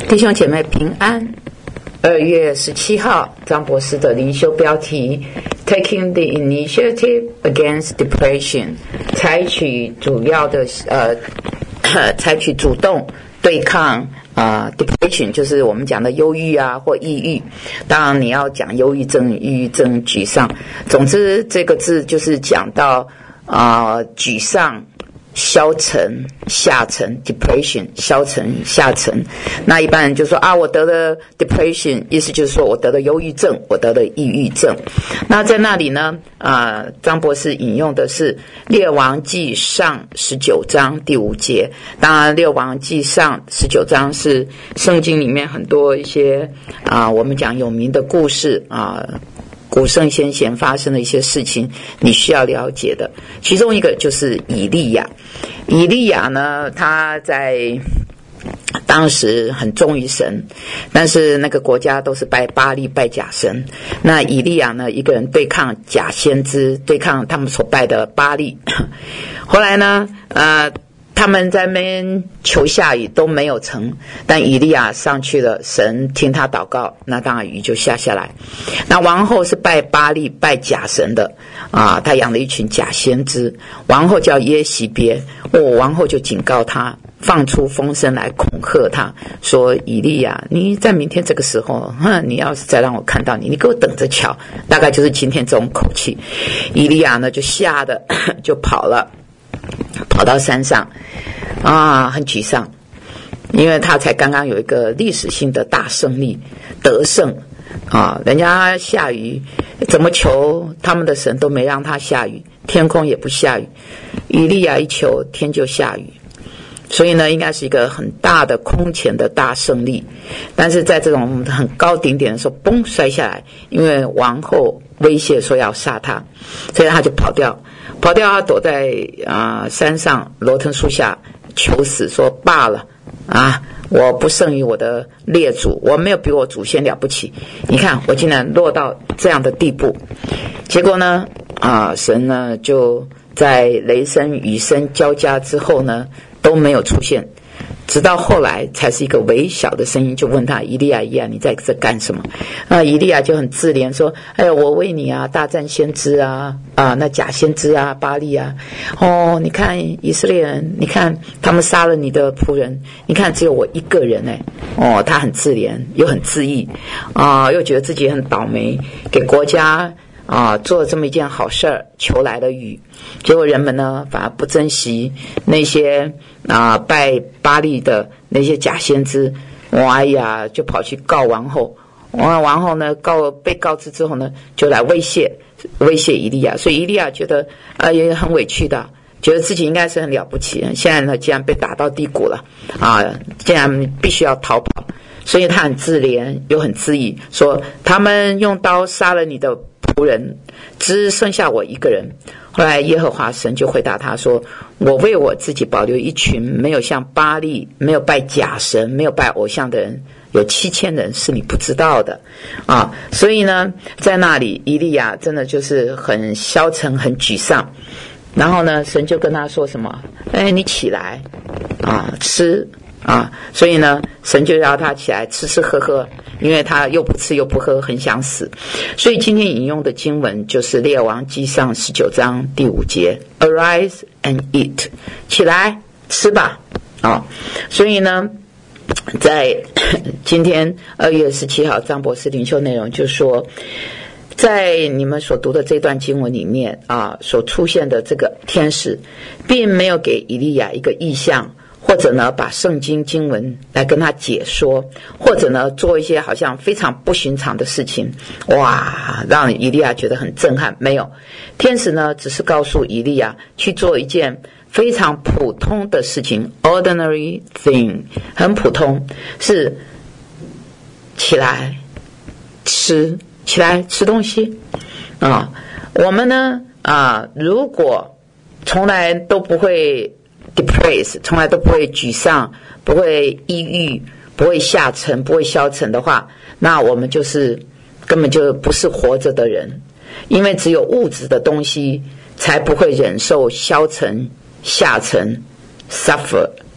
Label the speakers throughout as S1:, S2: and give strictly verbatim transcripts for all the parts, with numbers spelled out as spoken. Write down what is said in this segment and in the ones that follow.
S1: 弟兄姐妹平安。二月十七号，张博士的灵修标题 Taking the Initiative Against Depression， 采取主要的呃采取主动对抗啊、呃、depression， 就是我们讲的忧郁啊或抑郁。当然你要讲忧郁症、抑郁症、沮丧，总之这个字就是讲到啊、呃、沮丧、消沉、下沉 depression， 消沉、下沉。那一般人就说啊，我得了 depression， 意思就是说我得了忧郁症，我得了抑郁症。那在那里呢，啊、呃，张博士引用的是列王纪上十九章第五节。当然，列王纪上十九章是圣经里面很多一些啊、呃，我们讲有名的故事啊。呃古圣先贤发生的一些事情你需要了解的，其中一个就是以利亚。以利亚呢，他在当时很忠于神，但是那个国家都是拜巴力拜假神。那以利亚呢，一个人对抗假先知，对抗他们所拜的巴力。后来呢呃他们在那边求下雨都没有成，但以利亚上去了，神听他祷告，那当然雨就下下来。那王后是拜巴力拜假神的啊，他养了一群假先知，王后叫耶洗别，哦，王后就警告他，放出风声来恐吓他，说以利亚，你在明天这个时候，哼，你要是再让我看到你，你给我等着瞧，大概就是今天这种口气。以利亚呢就吓得就跑了，跑到山上啊，很沮丧，因为他才刚刚有一个历史性的大胜利得胜啊，人家下雨怎么求他们的神都没让他下雨，天空也不下雨，以利亚一求天就下雨，所以呢应该是一个很大的空前的大胜利。但是在这种很高顶点的时候嘣摔下来，因为王后威胁说要杀他，所以他就跑掉跑掉他躲在啊、呃、山上罗藤树下求死，说罢了啊，我不胜于我的列祖，我没有比我祖先了不起，你看我竟然落到这样的地步。结果呢啊，神呢就在雷声雨声交加之后呢都没有出现，直到后来才是一个微小的声音就问他，以利亚，以利亚，你在这干什么啊？以利亚就很自怜说，哎呀，我为你啊大战先知啊啊，那假先知啊巴力啊，哦，你看以色列人，你看他们杀了你的仆人，你看只有我一个人哎，哦，他很自怜又很自义啊，又觉得自己很倒霉，给国家啊，做了这么一件好事儿，求来了雨，结果人们呢反而不珍惜那些啊拜巴力的那些假先知，哎呀，就跑去告王后，王后呢告被告知之后呢，就来威胁威胁以利亚，所以以利亚觉得啊也很委屈的，觉得自己应该是很了不起，现在呢既然被打到低谷了啊，竟然必须要逃跑，所以他很自怜又很自义，说他们用刀杀了你的仆人，只剩下我一个人。后来耶和华神就回答他说，我为我自己保留一群没有像巴力，没有拜假神，没有拜偶像的人，有七千人是你不知道的啊。所以呢在那里以利亚真的就是很消沉很沮丧，然后呢神就跟他说什么，哎，你起来啊吃啊，所以呢神就让他起来吃吃喝喝，因为他又不吃又不喝，很想死。所以今天引用的经文就是列王纪上十九章第五节 Arise and eat， 起来吃吧啊。所以呢在今天二月十七号张博士灵修内容就说，在你们所读的这段经文里面啊，所出现的这个天使并没有给以利亚一个意象，或者呢把圣经经文来跟他解说，或者呢做一些好像非常不寻常的事情，哇，让以利亚觉得很震撼。没有，天使呢只是告诉以利亚去做一件非常普通的事情 ordinary thing， 很普通，是起来吃起来吃东西啊。我们呢啊，如果从来都不会depressed， 从来都不会沮丧，不会抑郁，不会下沉，不会消沉的话，那我们就是根本就不是活着的人，因为只有物质的东西才不会忍受消沉下沉 suffer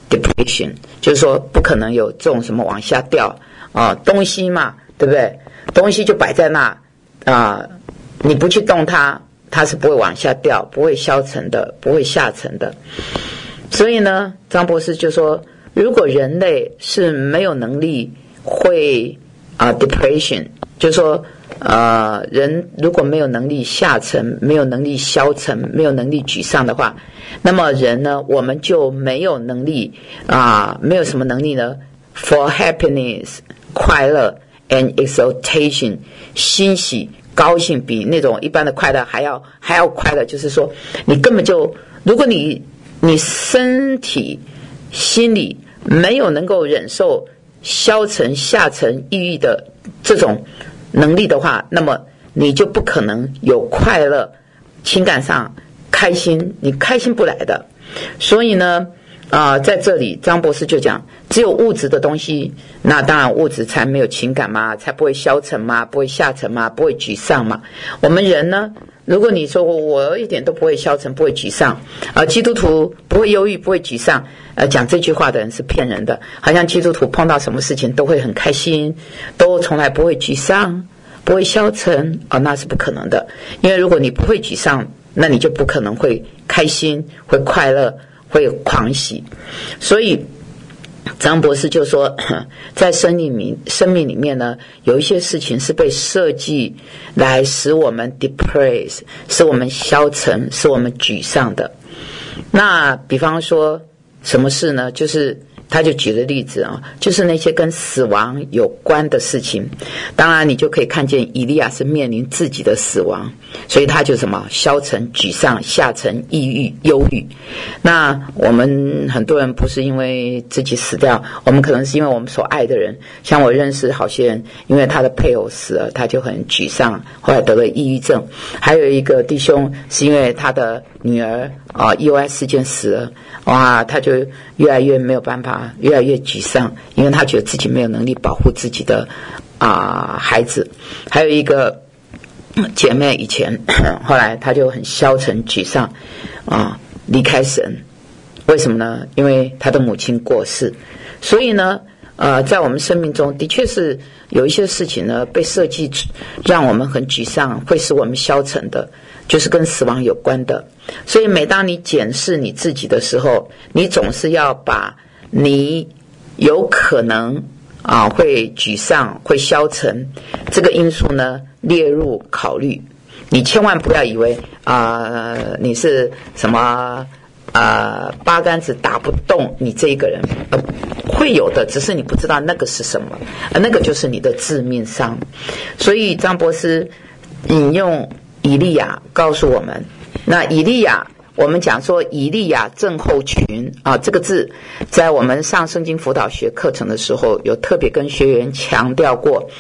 S1: depression， 就是说不可能有这种什么往下掉啊、呃，东西嘛，对不对？东西就摆在那啊、呃，你不去动它，它是不会往下掉，不会消沉的，不会下沉的。所以呢，张博士就说，如果人类是没有能力会啊、呃、depression， 就是说呃人如果没有能力下沉，没有能力消沉，没有能力沮丧的话，那么人呢，我们就没有能力啊、呃，没有什么能力呢 for happiness 快乐 and exaltation 欣喜高兴，比那种一般的快乐还要还要快乐，就是说你根本就，如果你你身体心里没有能够忍受消沉下沉抑郁的这种能力的话，那么你就不可能有快乐，情感上开心，你开心不来的。所以呢啊、呃，在这里张博士就讲，只有物质的东西，那当然物质才没有情感嘛，才不会消沉嘛，不会下沉嘛，不会沮丧嘛。我们人呢，如果你说我一点都不会消沉，不会沮丧啊、呃，基督徒不会忧郁，不会沮丧，呃，讲这句话的人是骗人的，好像基督徒碰到什么事情都会很开心，都从来不会沮丧，不会消沉啊、哦，那是不可能的。因为如果你不会沮丧，那你就不可能会开心，会快乐，会狂喜。所以张博士就说，在生命里生命里面呢，有一些事情是被设计来使我们 depress， 使我们消沉，使我们沮丧的。那比方说什么事呢？就是他就举了例子啊，就是那些跟死亡有关的事情。当然你就可以看见以利亚是面临自己的死亡，所以他就什么消沉沮丧下沉抑郁忧郁。那我们很多人不是因为自己死掉，我们可能是因为我们所爱的人，像我认识好些人因为他的配偶死了，他就很沮丧，后来得了抑郁症。还有一个弟兄是因为他的女儿啊、呃、意外事件死了，哇，他就越来越没有办法，越来越沮丧，因为他觉得自己没有能力保护自己的啊、呃、孩子。还有一个姐妹以前后来她就很消沉沮丧啊、呃，离开神。为什么呢？因为她的母亲过世。所以呢呃，在我们生命中的确是有一些事情呢被设计让我们很沮丧，会使我们消沉的，就是跟死亡有关的。所以每当你检视你自己的时候，你总是要把你有可能啊会沮丧会消沉这个因素呢列入考虑。你千万不要以为啊、呃、你是什么啊八竿子打不动你这一个人，呃会有的，只是你不知道那个是什么，呃那个就是你的致命伤。所以张博士引用以利亚告诉我们，那以利亚我们讲说以利亚症候群啊，这个字在我们上圣经辅导学课程的时候有特别跟学员强调过。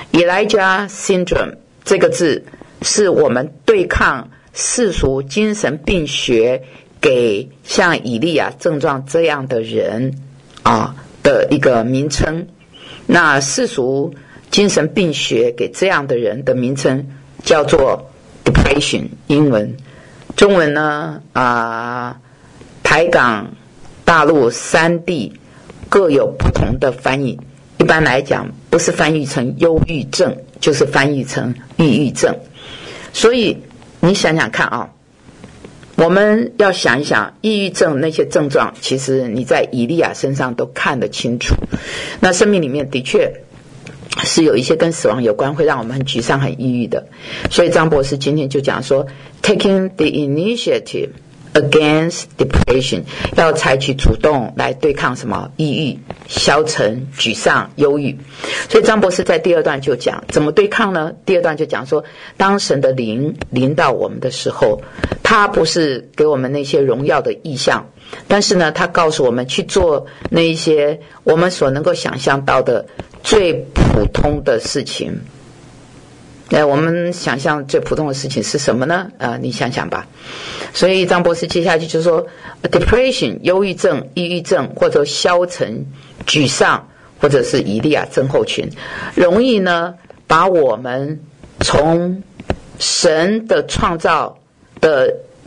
S1: Elijah syndrome 这个字是我们对抗世俗精神病学给像以利亚症状这样的人啊的一个名称。那世俗精神病学给这样的人的名称叫做 depression， 英文。中文呢啊、呃，台港大陆三地各有不同的翻译。一般来讲，不是翻译成忧郁症，就是翻译成抑郁症。所以你想想看啊，我们要想一想，抑郁症那些症状，其实你在以利亚身上都看得清楚。那生命里面的确是有一些跟死亡有关，会让我们很沮丧很抑郁的。所以张博士今天就讲说 taking the initiative against depression， 要采取主动来对抗什么抑郁消沉沮丧忧郁。所以张博士在第二段就讲怎么对抗呢？第二段就讲说，当神的灵临到我们的时候，他不是给我们那些荣耀的意象，但是呢他告诉我们去做那一些我们所能够想象到的最普通的事情。呃，我们想象最普通的事情是什么呢？呃，你想想吧。所以张博士接下去就说 depression 忧郁症抑郁症或者消沉沮丧或者是以利亚症候群，容易呢把我们从神的创造的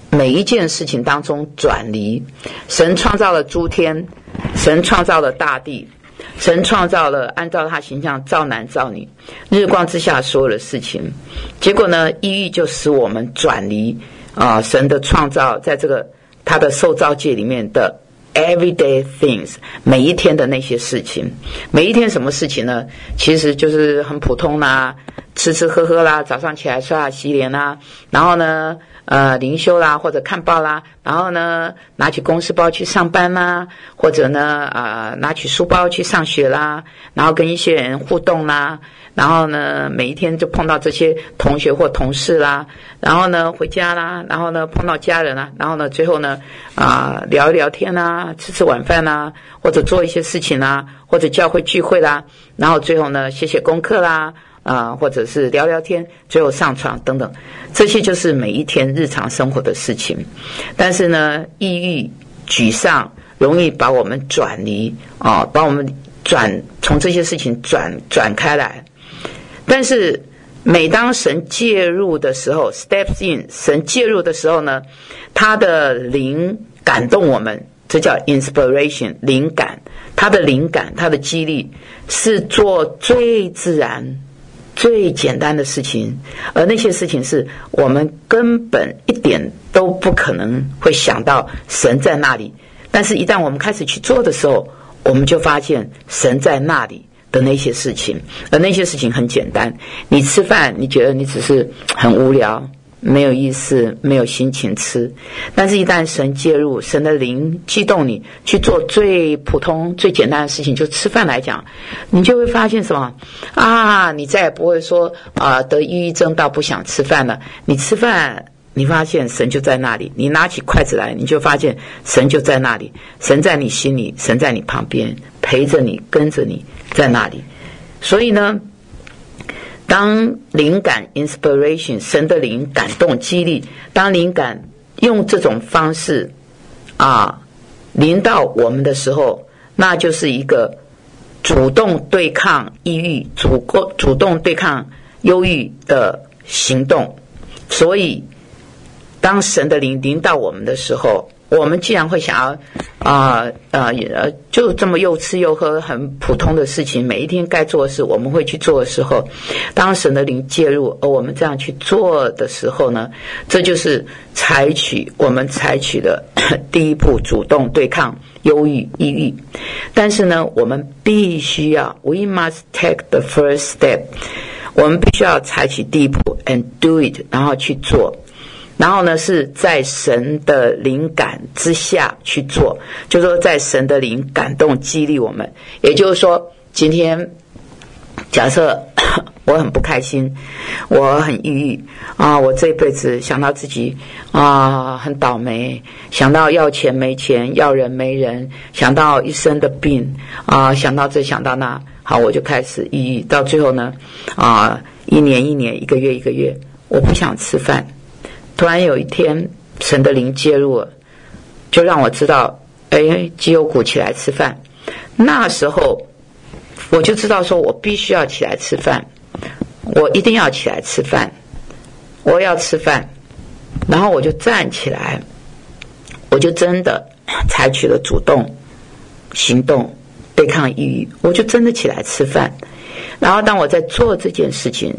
S1: 每一件事情当中转离。神创造了诸天，神创造了大地，神创造了按照他形象造男造女，日光之下所有的事情。结果呢，抑郁就使我们转离啊、呃，神的创造在这个他的受造界里面的 everyday things， 每一天的那些事情。每一天什么事情呢？其实就是很普通啦，吃吃喝喝啦，早上起来刷牙洗脸啦，然后呢呃灵修啦，或者看报啦，然后呢拿起公事包去上班啦，或者呢呃拿起书包去上学啦，然后跟一些人互动啦，然后呢每一天就碰到这些同学或同事啦，然后呢回家啦，然后呢碰到家人啦，然后呢最后呢啊、呃、聊一聊天啦，吃吃晚饭啦，或者做一些事情啦，或者教会聚会啦，然后最后呢写写功课啦啊、呃，或者是聊聊天，最后上床等等，这些就是每一天日常生活的事情。但是呢，抑郁、沮丧容易把我们转离啊、哦，把我们转从这些事情转转开来。但是每当神介入的时候 ，steps in， 神介入的时候呢，他的灵感动我们，这叫 inspiration， 灵感，他的灵感，他的激励是做最自然最简单的事情，而那些事情是我们根本一点都不可能会想到神在那里，但是一旦我们开始去做的时候，我们就发现神在那里的那些事情。而那些事情很简单，你吃饭你觉得你只是很无聊，没有意思，没有心情吃，但是一旦神介入，神的灵激动你去做最普通最简单的事情，就吃饭来讲，你就会发现什么啊，你再也不会说啊、呃、得抑郁症到不想吃饭了。你吃饭你发现神就在那里，你拿起筷子来你就发现神就在那里，神在你心里，神在你旁边陪着你跟着你在那里。所以呢，当灵感 inspiration 神的灵感动激励，当灵感用这种方式啊临到我们的时候，那就是一个主动对抗抑郁，主主动对抗忧郁的行动。所以当神的灵临到我们的时候，我们既然会想要啊呃呃就这么又吃又喝很普通的事情，每一天该做的事我们会去做的时候，当神的灵介入而我们这样去做的时候呢，这就是采取我们采取的第一步，主动对抗忧郁抑郁。但是呢，我们必须要 we must take the first step， 我们必须要采取第一步 and do it， 然后去做，然后呢是在神的灵感之下去做，就是说在神的灵感动激励我们。也就是说，今天假设我很不开心，我很抑郁啊，我这辈子想到自己啊很倒霉，想到要钱没钱，要人没人，想到一身的病啊，想到这想到那，好，我就开始抑郁，到最后呢啊一年一年，一个月一个月，我不想吃饭。突然有一天神的灵介入了，就让我知道哎，绩优股起来吃饭。那时候我就知道说我必须要起来吃饭，我一定要起来吃饭，我要吃饭。然后我就站起来，我就真的采取了主动行动对抗抑郁，我就真的起来吃饭。然后当我在做这件事情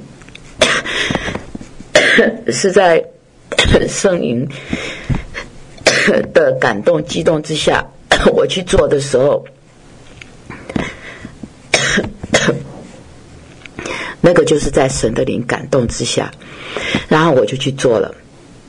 S1: 是在圣灵的感动激动之下我去做的时候，那个就是在神的灵感动之下，然后我就去做了。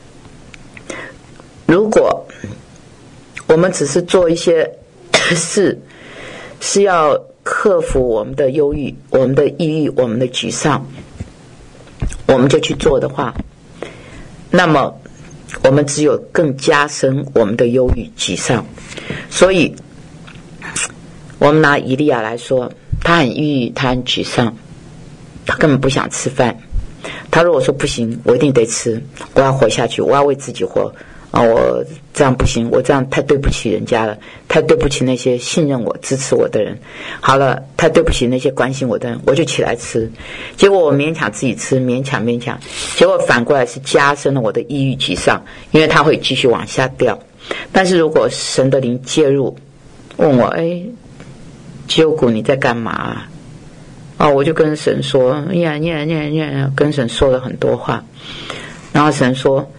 S1: 如果我们只是做一些事是要克服我们的忧郁，我们的抑郁，我们的沮丧，我们就去做的话，那么我们只有更加深我们的忧郁沮丧。所以我们拿以利亚来说，他很抑郁，他很沮丧，他根本不想吃饭。他如果说不行，我一定得吃，我要活下去，我要为自己活啊，我这样不行，我这样太对不起人家了，太对不起那些信任我、支持我的人。好了，太对不起那些关心我的人，我就起来吃。结果我勉强自己吃，勉强勉强，结果反过来是加深了我的抑郁沮丧，因为它会继续往下掉。但是如果神的灵介入，问我，哎，基优谷你在干嘛啊？哦，我就跟神说，呀呀呀呀，跟神说了很多话，然后神说，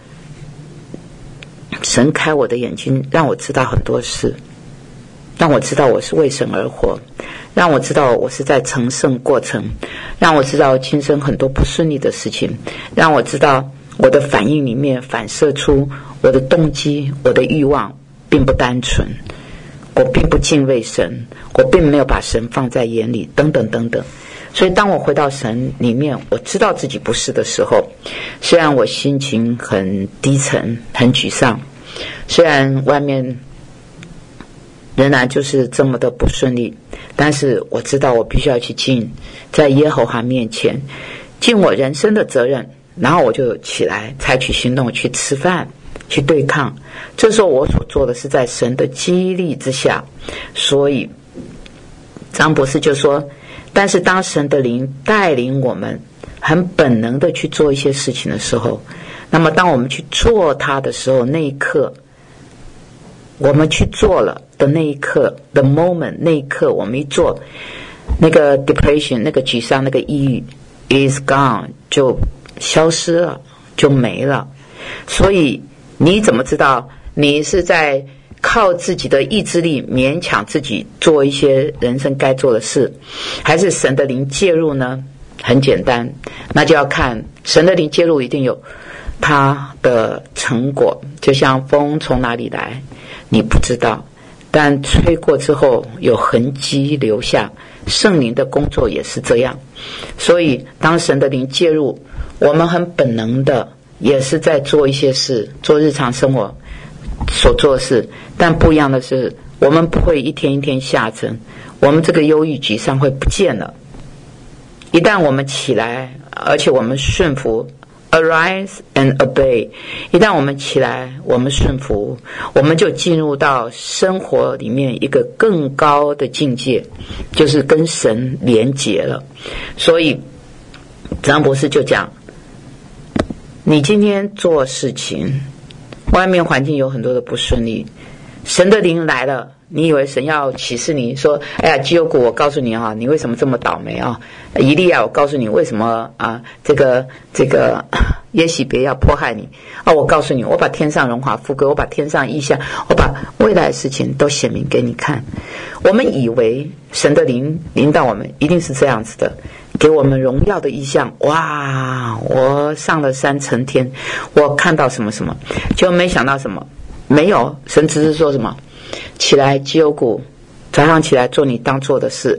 S1: 神开我的眼睛，让我知道很多事，让我知道我是为神而活，让我知道我是在成圣过程，让我知道今生很多不顺利的事情，让我知道我的反应里面反射出我的动机，我的欲望并不单纯，我并不敬畏神，我并没有把神放在眼里，等等等等。所以当我回到神里面，我知道自己不是的时候，虽然我心情很低沉很沮丧，虽然外面仍然就是这么的不顺利，但是我知道我必须要去尽在耶和华面前尽我人生的责任，然后我就起来采取行动去吃饭去对抗。这时候我所做的是在神的激励之下。所以张博士就说，但是当神的灵带领我们很本能的去做一些事情的时候，那么当我们去做它的时候，那一刻我们去做了的那一刻 the moment 那一刻我们一做，那个 depression 那个沮丧那个抑郁 is gone 就消失了，就没了。所以你怎么知道你是在靠自己的意志力勉强自己做一些人生该做的事，还是神的灵介入呢？很简单，那就要看神的灵介入一定有它的成果。就像风从哪里来你不知道，但吹过之后有痕迹留下，圣灵的工作也是这样。所以当神的灵介入，我们很本能的也是在做一些事，做日常生活所做的事，但不一样的是，我们不会一天一天下沉，我们这个忧郁沮丧会不见了。一旦我们起来，而且我们顺服 arise and obey， 一旦我们起来，我们顺服，我们就进入到生活里面一个更高的境界，就是跟神连结了。所以张博士就讲，你今天做事情，外面环境有很多的不顺利，神的灵来了，你以为神要启示你说，哎呀基优谷，我告诉你啊，你为什么这么倒霉啊？以利亚，我告诉你为什么啊？这个这个耶洗别要迫害你啊！我告诉你，我把天上荣华富贵，我把天上异象，我把未来的事情都显明给你看。我们以为神的灵领导我们一定是这样子的，给我们荣耀的异象。哇，我上了山成天，我看到什么什么，就没想到什么没有。神只是说什么，起来基优谷，早上起来做你当做的事。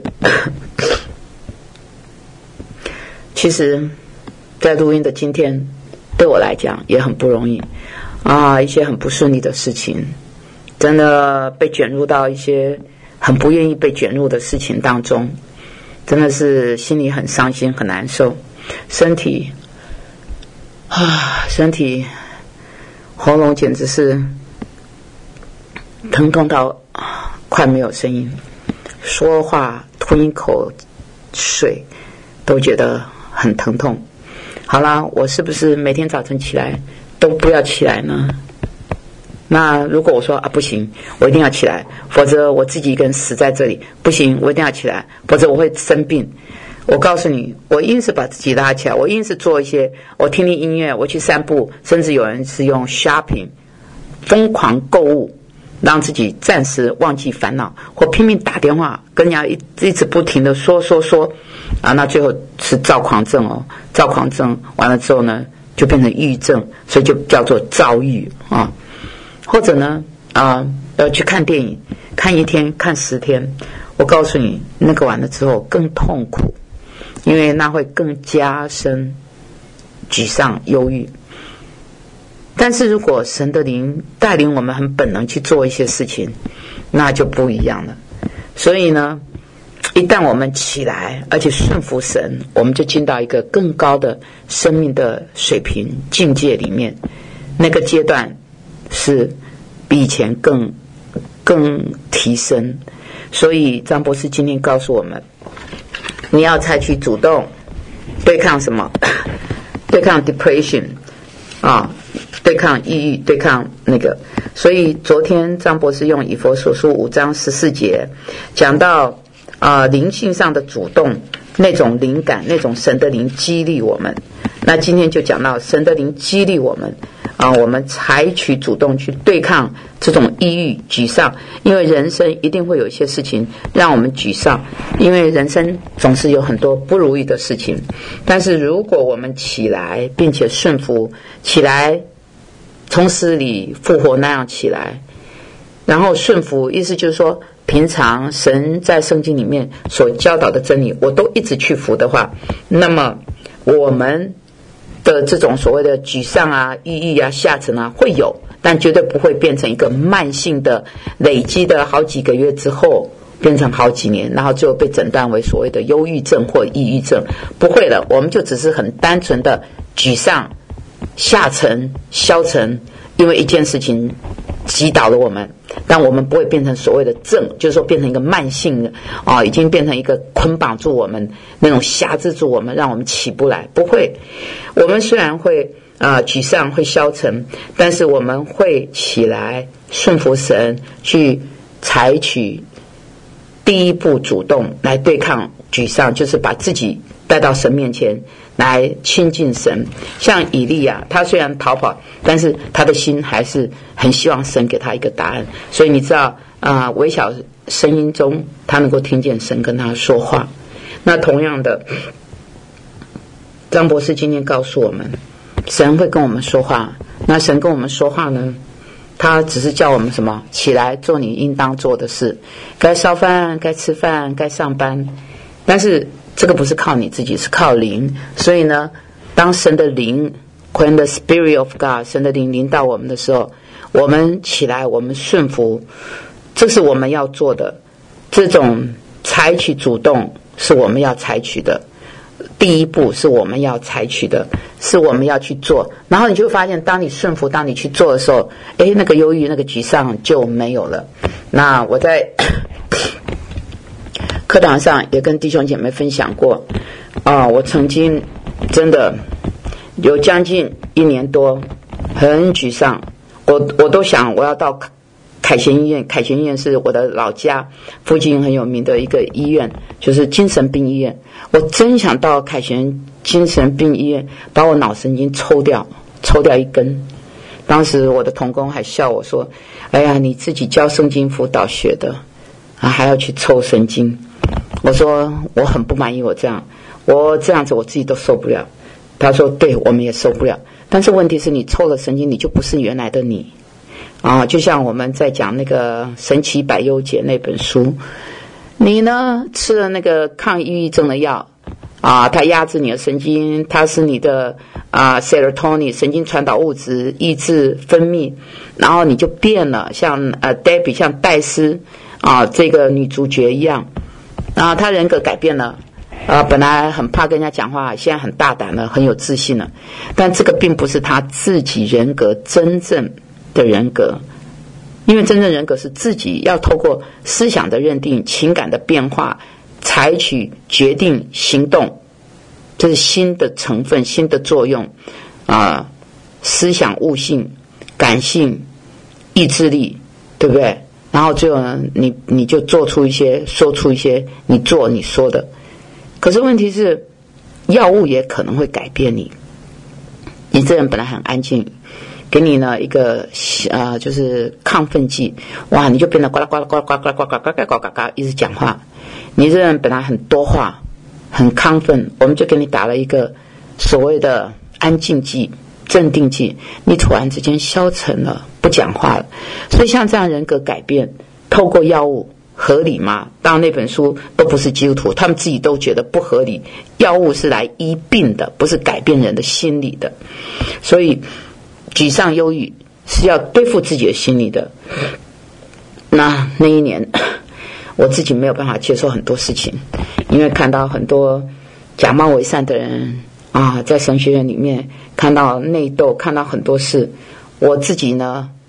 S1: 其实在录音的今天对我来讲也很不容易啊，一些很不顺利的事情，真的被卷入到一些很不愿意被卷入的事情当中，真的是心里很伤心很难受，身体啊，身体喉咙简直是疼痛到快没有声音，说话吞一口水都觉得很疼痛。好啦，我是不是每天早晨起来都不要起来呢？那如果我说啊不行，我一定要起来，否则我自己一个人死在这里，不行，我一定要起来，否则我会生病。我告诉你，我硬是把自己拉起来，我硬是做一些，我听听音乐，我去散步，甚至有人是用 shopping 疯狂购物，让自己暂时忘记烦恼，或拼命打电话跟人家一一直不停的说说说啊，那最后是躁狂症哦，躁狂症完了之后呢，就变成抑郁症，所以就叫做躁郁啊。或者呢啊，要去看电影，看一天看十天，我告诉你，那个完了之后更痛苦，因为那会更加深沮丧忧郁。但是如果神的灵带领我们很本能去做一些事情，那就不一样了。所以呢，一旦我们起来而且顺服神，我们就进到一个更高的生命的水平境界里面。那个阶段是比以前更更提升。所以张博士今天告诉我们，你要采取主动对抗什么？对抗 depression 啊，对抗抑郁，对抗那个。所以昨天张博士用以弗所书五章十四节讲到啊、呃，灵性上的主动，那种灵感，那种神的灵激励我们。那今天就讲到神的灵激励我们啊，我们采取主动去对抗这种抑郁、沮丧，因为人生一定会有一些事情让我们沮丧，因为人生总是有很多不如意的事情。但是如果我们起来，并且顺服起来，从死里复活那样起来，然后顺服，意思就是说，平常神在圣经里面所教导的真理，我都一直去服的话，那么我们的这种所谓的沮丧啊、抑郁啊、下沉啊会有，但绝对不会变成一个慢性的累积的好几个月之后变成好几年，然后最后被诊断为所谓的忧郁症或抑郁症。不会了，我们就只是很单纯的沮丧、下沉、消沉，因为一件事情击倒了我们，但我们不会变成所谓的症，就是说变成一个慢性的啊，已经变成一个捆绑住我们，那种辖制住我们，让我们起不来。不会，我们虽然会啊、呃、沮丧，会消沉，但是我们会起来，顺服神，去采取第一步主动来对抗沮丧，就是把自己带到神面前来亲近神。像以利亚，他虽然逃跑，但是他的心还是很希望神给他一个答案。所以你知道啊、呃，微小声音中他能够听见神跟他说话。那同样的，张博士今天告诉我们，神会跟我们说话。那神跟我们说话呢，他只是叫我们什么？起来做你应当做的事，该烧饭，该吃饭，该上班。但是这个不是靠你自己，是靠灵。所以呢，当神的灵 when the Spirit of God 神的灵临到我们的时候，我们起来，我们顺服，这是我们要做的。这种采取主动是我们要采取的，第一步是我们要采取的，是我们要去做。然后你就会发现，当你顺服，当你去做的时候，诶，那个忧郁，那个沮丧就没有了。那我在课堂上也跟弟兄姐妹分享过啊、呃，我曾经真的有将近一年多很沮丧，我我都想我要到凯旋医院，凯旋医院是我的老家附近很有名的一个医院，就是精神病医院。我真想到凯旋精神病医院把我脑神经抽掉，抽掉一根。当时我的同工还笑我说：“哎呀，你自己教圣经辅导学的啊，还要去抽神经。”我说我很不满意我这样，我这样子我自己都受不了。他说对，我们也受不了。但是问题是你抽了神经，你就不是原来的你啊。就像我们在讲那个神奇百忧解那本书，你呢吃了那个抗抑郁症的药啊，它压制你的神经，它是你的啊 serotonin 神经传导物质抑制分泌，然后你就变了，像呃 Debbie 像戴斯啊这个女主角一样。然后他人格改变了，呃，本来很怕跟人家讲话，现在很大胆了，很有自信了。但这个并不是他自己人格真正的人格，因为真正人格是自己要透过思想的认定、情感的变化，采取决定行动，这是新的成分、新的作用啊、呃，思想、悟性、感性、意志力，对不对？然后最后呢，你你就做出一些，说出一些你做你说的。可是问题是，药物也可能会改变你。你这人本来很安静，给你呢一个呃就是亢奋剂，哇，你就变得呱啦呱啦呱啦呱啦呱啦呱啦呱啦呱啦呱啦一直讲话。你这人本来很多话，很亢奋，我们就给你打了一个所谓的安静剂、镇定剂，你突然之间消沉了，不讲话了。所以像这样人格改变，透过药物合理吗？当然那本书都不是基督徒，他们自己都觉得不合理。药物是来医病的，不是改变人的心理的。所以沮丧忧郁是要对付自己的心理的。那那一年我自己没有办法接受很多事情，因为看到很多假冒伪善的人啊，在神学院里面看到内斗，看到很多事，我自己呢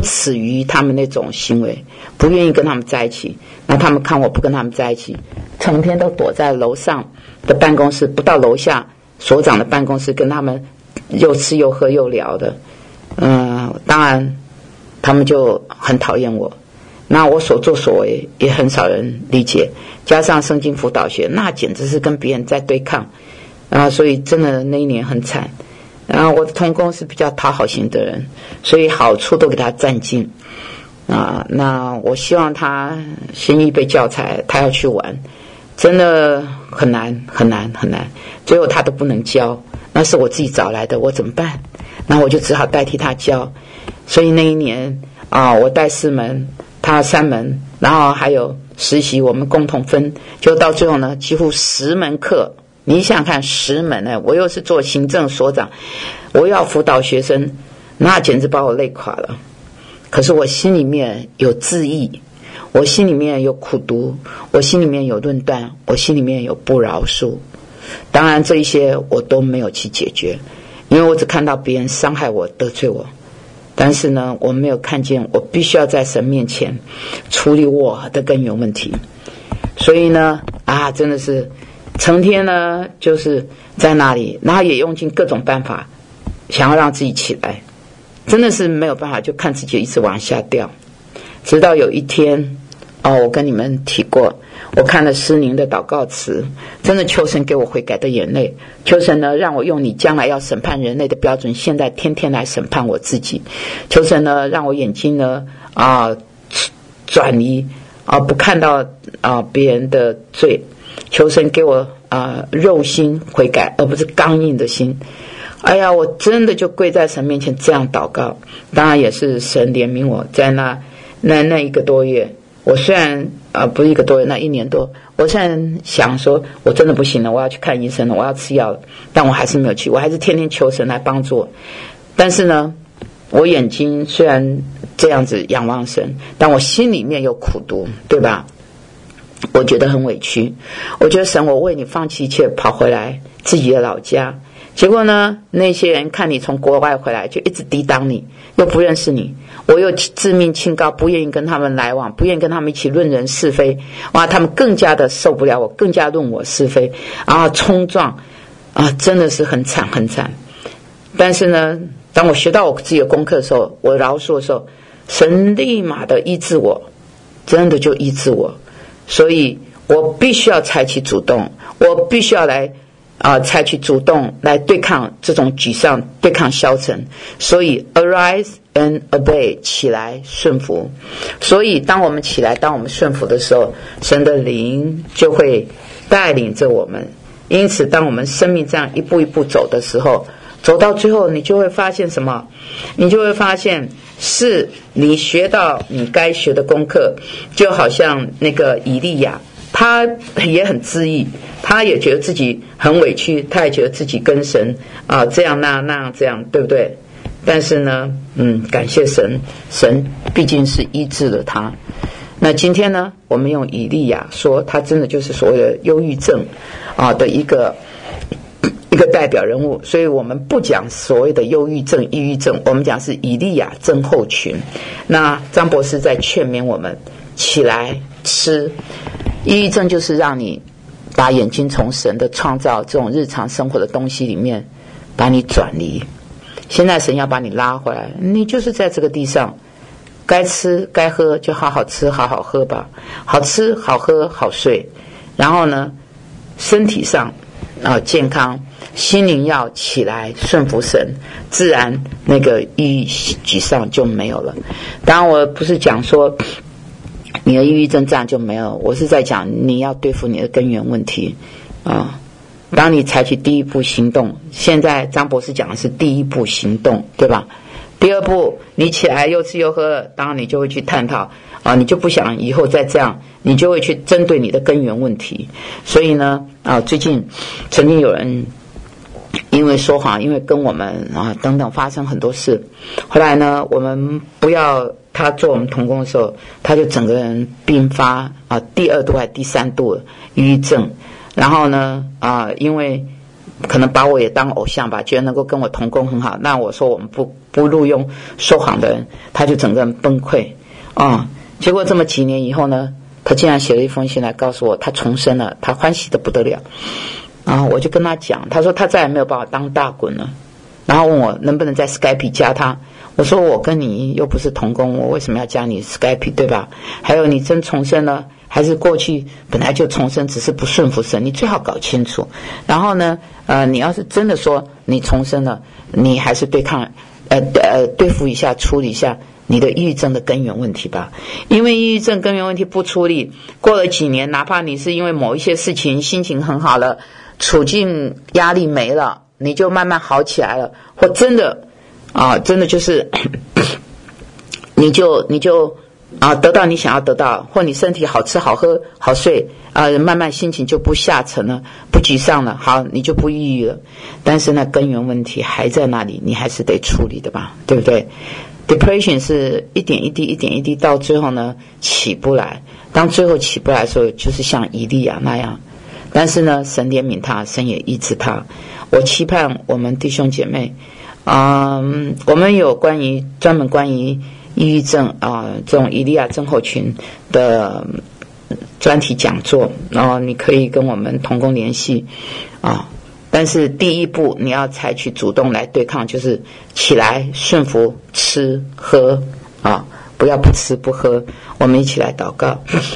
S1: 耻于他们那种行为，不愿意跟他们在一起。那他们看我不跟他们在一起，成天都躲在楼上的办公室，不到楼下所长的办公室跟他们又吃又喝又聊的。嗯，当然他们就很讨厌我。那我所作所为也很少人理解，加上圣经辅导学，那简直是跟别人在对抗啊！所以真的那一年很惨。然后我的同工是比较讨好型的人，所以好处都给他占尽啊。那我希望他新一辈教材他要去玩，真的很难很难很难，最后他都不能教，那是我自己找来的，我怎么办？那我就只好代替他教。所以那一年啊，我带四门，他三门，然后还有实习，我们共同分，就到最后呢，几乎十门课。你想想看，十门呢，我又是做行政所长，我要辅导学生，那简直把我累垮了。可是我心里面有自义，我心里面有苦毒，我心里面有论断，我心里面有不饶恕。当然这一些我都没有去解决，因为我只看到别人伤害我，得罪我。但是呢，我没有看见我必须要在神面前处理我的根源问题。所以呢，啊，真的是成天呢就是在那里，然后也用尽各种办法想要让自己起来，真的是没有办法，就看自己一直往下掉。直到有一天哦，我跟你们提过，我看了施宁的祷告词，真的求神给我悔改的眼泪，求神呢让我用你将来要审判人类的标准，现在天天来审判我自己。求神呢让我眼睛呢啊转移啊，不看到啊别人的罪。求神给我啊肉心悔改，而不是刚硬的心。哎呀，我真的就跪在神面前这样祷告。当然也是神怜悯我，在那那那一个多月，我虽然啊不是一个多月，那一年多，我虽然想说我真的不行了，我要去看医生了，我要吃药了，但我还是没有去，我还是天天求神来帮助我。但是呢，我眼睛虽然这样子仰望神，但我心里面有苦毒，对吧？我觉得很委屈，我觉得神，我为你放弃一切，跑回来自己的老家，结果呢，那些人看你从国外回来，就一直抵挡你，又不认识你，我又自命清高，不愿意跟他们来往，不愿意跟他们一起论人是非，哇，他们更加的受不了我，更加论我是非，然后冲撞啊，真的是很惨很惨。但是呢，当我学到我自己的功课的时候，我饶恕的时候，神立马的医治我，真的就医治我。所以我必须要采取主动，我必须要来啊、呃，采取主动来对抗这种沮丧，对抗消沉。所以 arise and obey， 起来顺服。所以当我们起来，当我们顺服的时候，神的灵就会带领着我们。因此当我们生命这样一步一步走的时候，走到最后，你就会发现什么？你就会发现是你学到你该学的功课，就好像那个以利亚，他也很自义，他也觉得自己很委屈，他也觉得自己跟神啊这样那样那样这样，对不对？但是呢，嗯，感谢神，神毕竟是医治了他。那今天呢，我们用以利亚说，他真的就是所谓的忧郁症啊的一个。一个代表人物，所以我们不讲所谓的忧郁症、抑郁症，我们讲是以利亚症候群。那张博士在劝勉我们起来吃。抑郁症就是让你把眼睛从神的创造这种日常生活的东西里面把你转离。现在神要把你拉回来，你就是在这个地上该吃该喝就好好吃好好喝吧，好吃好喝好睡，然后呢身体上啊、呃、健康，心灵要起来顺服神，自然那个抑郁沮丧就没有了。当然我不是讲说你的抑郁症这样就没有，我是在讲你要对付你的根源问题啊。当你采取第一步行动，现在张博士讲的是第一步行动，对吧？第二步你起来又吃又喝，当然你就会去探讨啊，你就不想以后再这样，你就会去针对你的根源问题。所以呢啊，最近曾经有人因为说谎，因为跟我们啊等等发生很多事，后来呢我们不要他做我们同工的时候，他就整个人并发啊第二度还第三度抑郁症。然后呢啊因为可能把我也当偶像吧，觉得能够跟我同工很好。那我说我们不不录用说谎的人，他就整个人崩溃啊、嗯！结果这么几年以后呢，他竟然写了一封信来告诉我，他重生了，他欢喜的不得了。然后我就跟他讲，他说他再也没有把我当大滚了，然后问我能不能在 Skype 加他。我说我跟你又不是同工，我为什么要加你 Skype 对吧？还有你真重生了，还是过去本来就重生，只是不顺服神，你最好搞清楚。然后呢，呃，你要是真的说你重生了，你还是对抗，呃呃，对付一下，处理一下你的抑郁症的根源问题吧。因为抑郁症根源问题不处理，过了几年，哪怕你是因为某一些事情心情很好了，处境压力没了，你就慢慢好起来了，或真的啊，真的就是你就你就啊得到你想要得到，或你身体好吃好喝好睡啊，慢慢心情就不下沉了，不沮丧了，好，你就不抑郁了。但是呢，根源问题还在那里，你还是得处理的吧，对不对？Depression 是一点一滴一点一滴到最后呢起不来，当最后起不来的时候，就是像以利亚那样。但是呢，神怜悯他，神也医治他。我期盼我们弟兄姐妹，嗯，我们有关于专门关于抑郁症啊、呃、这种以利亚症候群的专题讲座，然后你可以跟我们同工联系啊。但是第一步你要采取主动来对抗，就是起来顺服吃喝啊，不要不吃不喝。我们一起来祷告。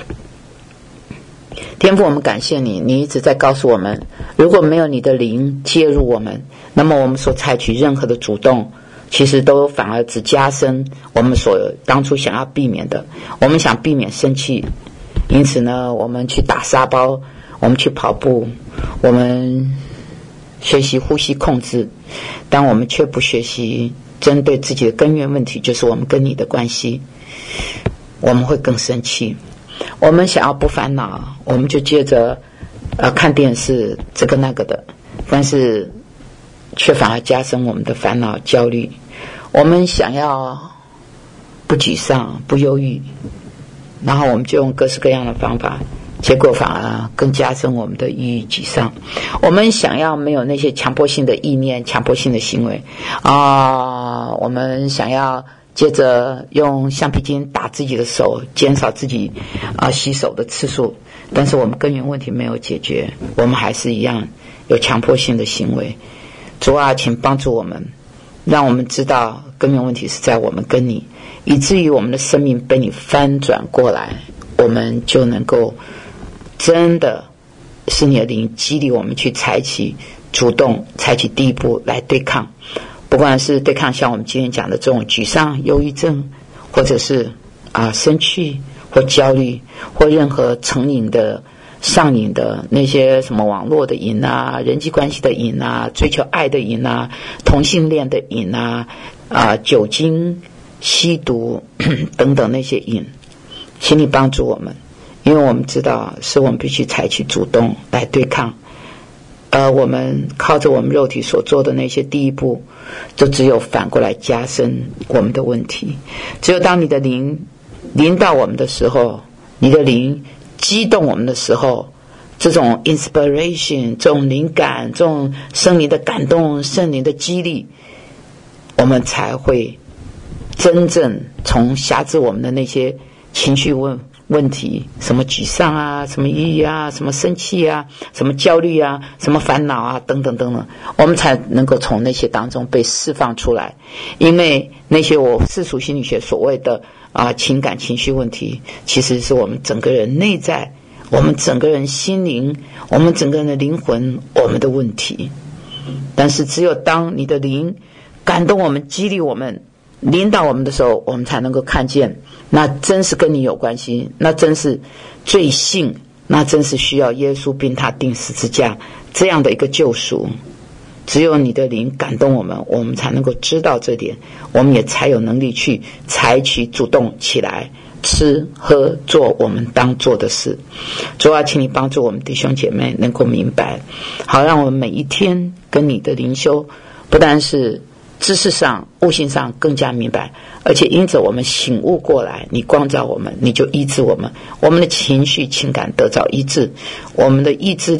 S1: 天父，我们感谢你，你一直在告诉我们，如果没有你的灵介入我们，那么我们所采取任何的主动，其实都反而只加深我们所当初想要避免的。我们想避免生气，因此呢，我们去打沙包，我们去跑步，我们学习呼吸控制，但我们却不学习针对自己的根源问题，就是我们跟你的关系，我们会更生气。我们想要不烦恼，我们就接着呃看电视这个那个的，但是却反而加深我们的烦恼焦虑。我们想要不沮丧不忧郁，然后我们就用各式各样的方法，结果反而更加深我们的抑郁沮丧。我们想要没有那些强迫性的意念强迫性的行为啊、呃，我们想要接着用橡皮筋打自己的手，减少自己啊、呃、洗手的次数，但是我们根源问题没有解决，我们还是一样有强迫性的行为。主啊，请帮助我们，让我们知道根源问题是在我们跟你，以至于我们的生命被你翻转过来，我们就能够真的是你的灵激励我们去采取主动，采取第一步来对抗，不管是对抗像我们今天讲的这种沮丧忧郁症，或者是啊生气或焦虑，或任何成瘾的上瘾的那些什么网络的瘾啊，人际关系的瘾啊，追求爱的瘾啊，同性恋的瘾啊，啊酒精吸毒等等那些瘾，请你帮助我们，因为我们知道是我们必须采取主动来对抗，而我们靠着我们肉体所做的那些第一步，就只有反过来加深我们的问题。只有当你的灵临到我们的时候，你的灵激动我们的时候，这种 inspiration 这种灵感，这种圣灵的感动，圣灵的激励，我们才会真正从辖制我们的那些情绪问问题，什么沮丧啊，什么抑郁啊，什么生气啊，什么焦虑啊，什么烦恼啊，等等等等，我们才能够从那些当中被释放出来。因为那些我世俗心理学所谓的啊情感情绪问题，其实是我们整个人内在，我们整个人心灵，我们整个人的灵魂，我们的问题。但是只有当你的灵感动我们，激励我们，领导我们的时候，我们才能够看见，那真是跟你有关系，那真是罪性，那真是需要耶稣并他钉十字架这样的一个救赎。只有你的灵感动我们，我们才能够知道这点，我们也才有能力去采取主动起来，吃喝做我们当做的事。主啊，请你帮助我们弟兄姐妹能够明白，好让我们每一天跟你的灵修不但是知识上悟性上更加明白，而且因着我们醒悟过来，你光照我们，你就医治我们，我们的情绪情感得到医治，我们的意志力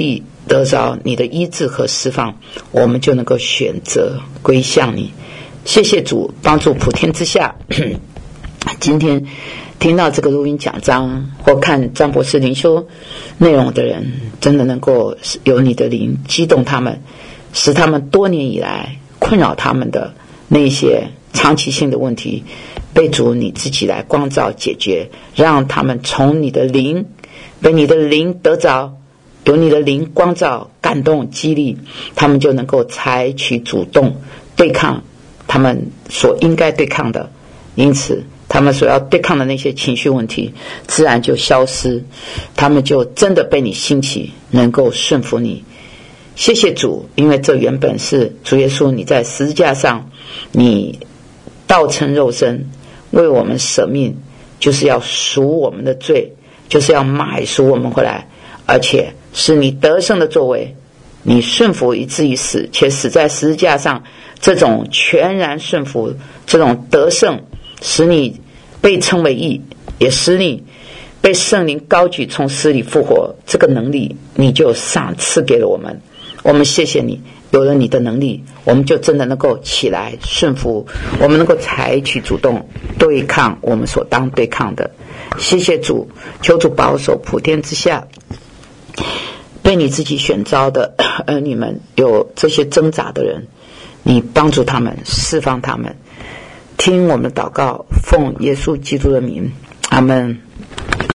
S1: 得着你的医治和释放，我们就能够选择归向你。谢谢主帮助普天之下今天听到这个录音讲章或看张博士灵修内容的人，真的能够有你的灵激动他们，使他们多年以来困扰他们的那些长期性的问题被主你自己来光照解决，让他们从你的灵被你的灵得着，有你的灵光照感动激励，他们就能够采取主动对抗他们所应该对抗的，因此他们所要对抗的那些情绪问题自然就消失，他们就真的被你兴起，能够顺服你。谢谢主，因为这原本是主耶稣你在十字架上你道成肉身为我们舍命，就是要赎我们的罪，就是要买赎我们回来，而且是你得胜的作为，你顺服以至于死，且死在十字架上，这种全然顺服，这种得胜，使你被称为义，也使你被圣灵高举从死里复活，这个能力你就赏赐给了我们。我们谢谢你，有了你的能力，我们就真的能够起来顺服，我们能够采取主动对抗我们所当对抗的。谢谢主，求主保守普天之下被你自己选召的儿女们，有这些挣扎的人，你帮助他们，释放他们。听我们的祷告，奉耶稣基督的名，阿们。